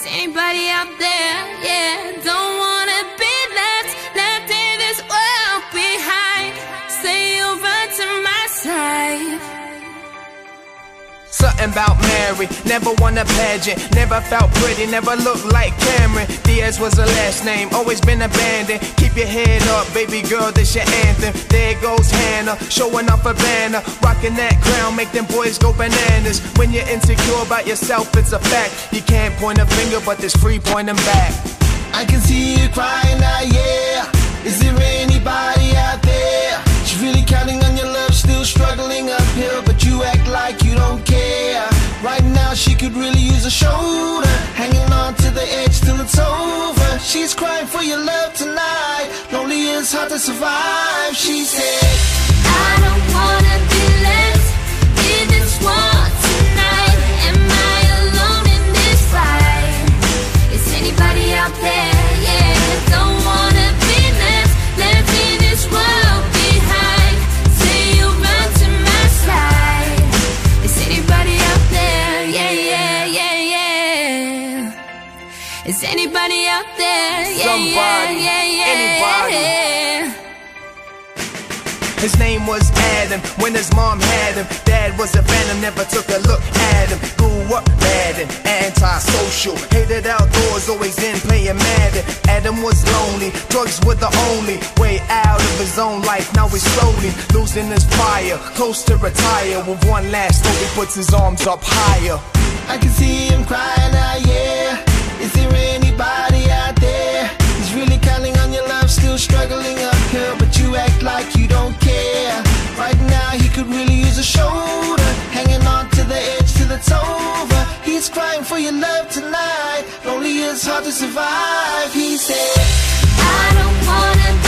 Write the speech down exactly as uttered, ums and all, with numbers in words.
anybody out there, yeah, don't wanna be left, left in this world behind. Say you'll run to my side. Something about Mary, never won a pageant, never felt pretty, never looked like Cameron Diaz was her last name, always been abandoned. Keep your head up, baby girl, this your anthem. There goes Hannah, showing off a banner, rocking that crown, make them boys go bananas. When you're insecure about yourself, it's a fact. You can't point a finger, but there's free pointing back. I can see you crying now, yeah. Is there anybody out there? She's really counting on your love, still struggling uphill, but you act like you don't care. Right now she could really use a shoulder, hanging on to the edge till it's over. She's crying for your love tonight, lonely is hard to survive. She said, I don't wanna be left in this world tonight. Am I alone in this fight? Is anybody out there? Yeah, don't wanna be left, left in this world behind. Say you'll run to my side. Is anybody out there? Yeah, yeah, yeah, yeah. Is anybody out there? Yeah, Somebody, yeah, yeah, yeah, anybody. yeah. His name was Adam, when his mom had him. Dad was a phantom, never took a look at him. Grew up bad and antisocial, hated outdoors, always in playing Madden. Adam was lonely, drugs were the only way out of his own life. Now he's slowly losing his fire, close to retire. With one last hope, he puts his arms up higher. I can see him crying now, yeah. Is there anybody out there? He's really counting on your love, still struggling uphill, but you act like you don't care. Right now he could really use a shoulder, hanging on to the edge till it's over. He's crying for your love tonight, lonely is hard to survive. He said, I don't wanna